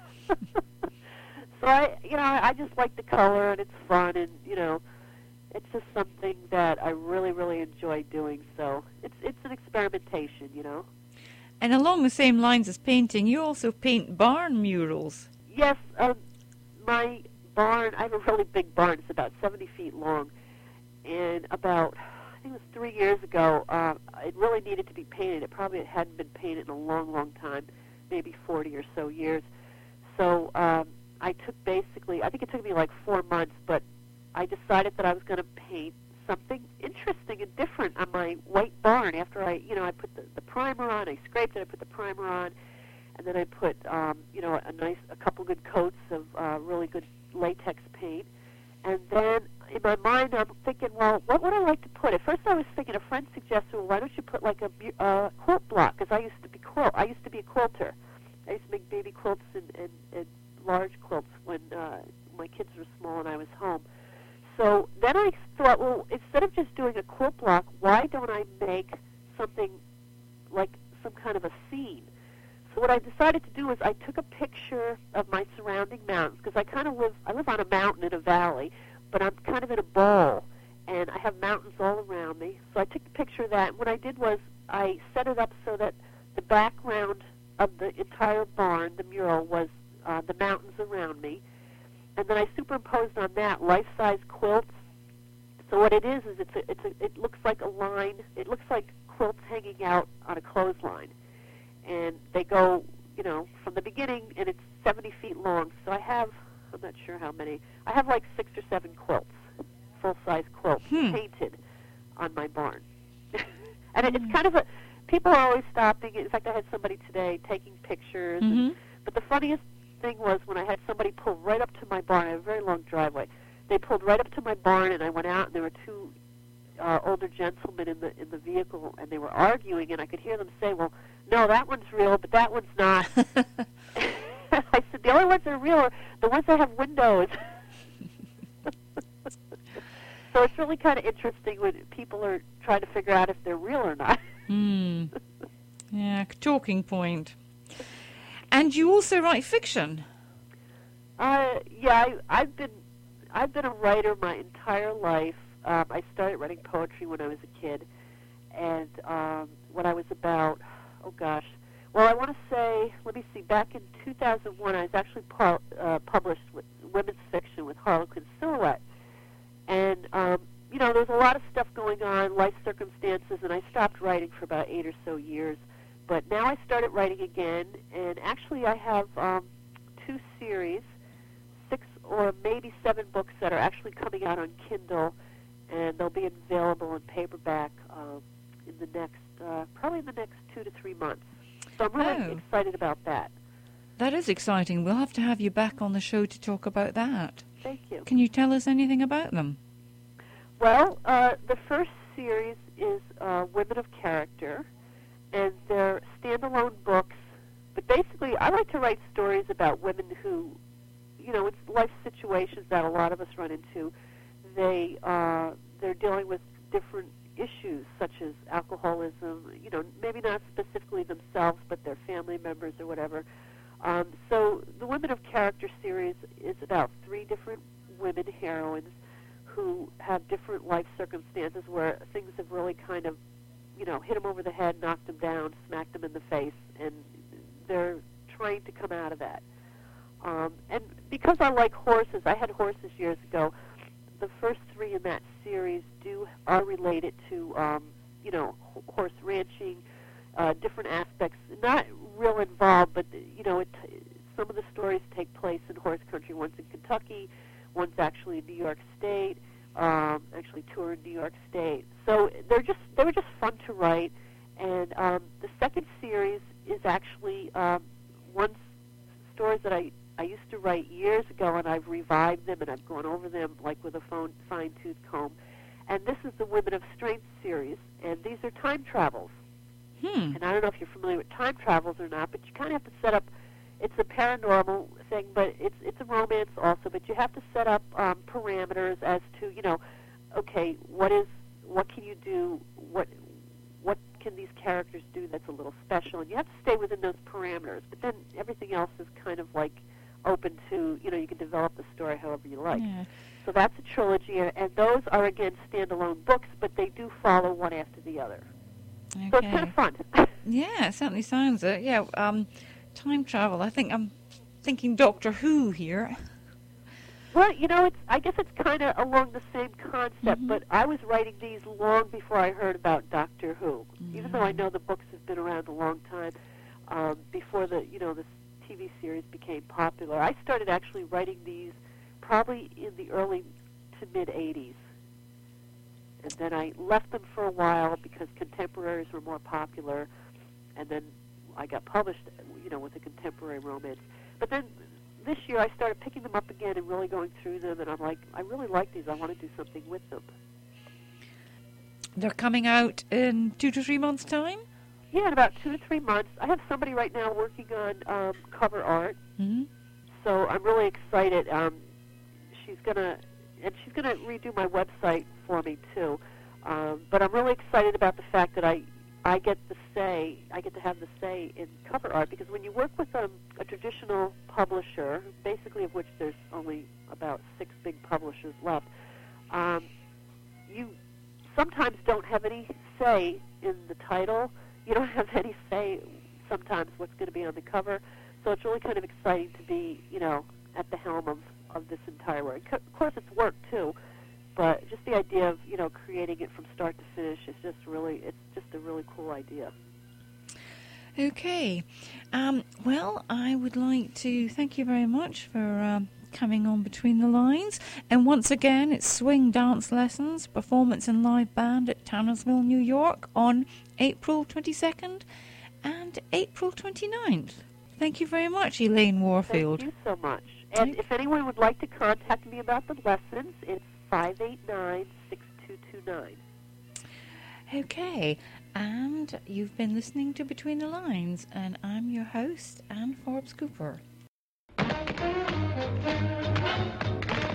So I, you know, I just like the color, and it's fun, and you know, it's just something that I really, really enjoy doing. So it's it's an experimentation, you know. And along the same lines as painting, you also paint barn murals. Yes, um, my barn. I have a really big barn. It's about seventy feet long, and about. I think it was three years ago, uh, it really needed to be painted. It probably hadn't been painted in a long, long time, maybe forty or so years. So um, I took basically, I think it took me like four months, but I decided that I was going to paint something interesting and different on my white barn after I, you know, I put the, the primer on, I scraped it, I put the primer on, and then I put, um, you know, a nice, a couple good coats of uh, really good latex paint. And then in my mind, I'm thinking, well, what would I like to put? At first, I was thinking, a friend suggested, well, why don't you put like a uh, quilt block? Because I used to be quilt. I used to be a quilter. I used to make baby quilts and, and, and large quilts when uh, my kids were small and I was home. So then I thought, well, instead of just doing a quilt block, why don't I make something like some kind of a scene? So what I decided to do was I took a picture of my surrounding mountains, because I kind of live, I live on a mountain in a valley, but I'm kind of in a bowl, and I have mountains all around me. So I took a picture of that, and what I did was I set it up so that the background of the entire barn, the mural, was uh, the mountains around me. And then I superimposed on that life-size quilts. So what it is is it's a, it's a, it looks like a line. It looks like quilts hanging out on a clothesline. And they go, you know, from the beginning, and it's seventy feet long. So I have, I'm not sure how many, I have like six or seven quilts, full-size quilts, Hmm. painted on my barn. And it, it's kind of a, people are always stopping. In fact, I had somebody today taking pictures. Mm-hmm. And, but the funniest thing was when I had somebody pull right up to my barn. I have a very long driveway. They pulled right up to my barn, and I went out, and there were two uh, older gentlemen in the in the vehicle, and they were arguing, and I could hear them say, well, no, that one's real, but that one's not. I said, the only ones that are real are the ones that have windows. So it's really kind of interesting when people are trying to figure out if they're real or not. Hmm. Yeah, talking point. And you also write fiction. Uh, yeah, I, I've been I've been a writer my entire life. Um, I started writing poetry when I was a kid, and um, when I was about, oh gosh, well, I want to say, let me see, back in two thousand one, I was actually pu- uh, published with women's fiction with Harlequin Silhouette, and um, you know, there's a lot of stuff going on, life circumstances, and I stopped writing for about eight or so years. But now I started writing again, and actually I have um, two series, six or maybe seven books that are actually coming out on Kindle, and they'll be available in paperback um, in the next uh, probably in the next two to three months. So I'm really Oh. excited about that. That is exciting. We'll have to have you back on the show to talk about that. Thank you. Can you tell us anything about them? Well, uh, the first series is uh, Women of Character, and they're standalone books. But basically, I like to write stories about women who, you know, it's life situations that a lot of us run into. They uh, they're dealing with different issues such as alcoholism. You know, maybe not specifically themselves, but their family members or whatever. Um, so the Women of Character series is about three different women heroines who have different life circumstances where things have really kind of, you know, hit them over the head, knocked them down, smacked them in the face, and they're trying to come out of that. Um, and because I like horses, I had horses years ago. The first three in that series do are related to, um, you know, h- horse ranching, uh, different aspects. Not real involved, but you know, it, some of the stories take place in horse country. One's in Kentucky, one's actually in New York State. Um, actually, two are in New York State. So they're just they were just fun to write. And um, the second series is actually um, one stories that I. I used to write years ago, and I've revived them, and I've gone over them like with a phone, fine-tooth comb. And this is the Women of Strength series, and these are time travels. Hmm. And I don't know if you're familiar with time travels or not, but you kind of have to set up. It's a paranormal thing, but it's it's a romance also. But you have to set up um, parameters as to, you know, okay, what is what can you do? What what can these characters do that's a little special? And you have to stay within those parameters. But then everything else is kind of like open to, you know, you can develop the story however you like. Yeah. So that's a trilogy, and, and those are, again, standalone books, but they do follow one after the other. Okay. So it's kind of fun. Yeah, it certainly sounds it. Yeah, um, time travel. I think I'm thinking Doctor Who here. Well, you know, it's I guess it's kind of along the same concept, Mhm. but I was writing these long before I heard about Doctor Who. Even though I Mm. know the books have been around a long time, um, before the, you know, the T V series became popular. I started actually writing these probably in the early to mid-eighties. And then I left them for a while because contemporaries were more popular, and then I got published, you know, with a contemporary romance. But then this year I started picking them up again and really going through them, and I'm like, I really like these. I want to do something with them. They're coming out in two to three months' time? Yeah, in about two to three months. I have somebody right now working on um, cover art, Mm-hmm. so I'm really excited. Um, she's gonna, and she's gonna redo my website for me too. Um, but I'm really excited about the fact that I, I get the say, I get to have the say in cover art, because when you work with um, a traditional publisher, basically of which there's only about six big publishers left, um, you sometimes don't have any say in the title. You don't have any say sometimes what's going to be on the cover. So it's really kind of exciting to be, you know, at the helm of, of this entire work. Co- Of course, it's work, too, but just the idea of, you know, creating it from start to finish is just really, it's just a really cool idea. Okay. Um, well, I would like to thank you very much for um, coming on Between the Lines. And once again, it's Swing Dance Lessons, Performance and Live Band at Townersville, New York on April twenty-second and April twenty-ninth. Thank you very much, Elaine Warfield. Thank you so much. And Thank- if anyone would like to contact me about the lessons, it's five eight nine, six two two nine. Okay, and you've been listening to Between the Lines, and I'm your host, Anne Forbes Cooper.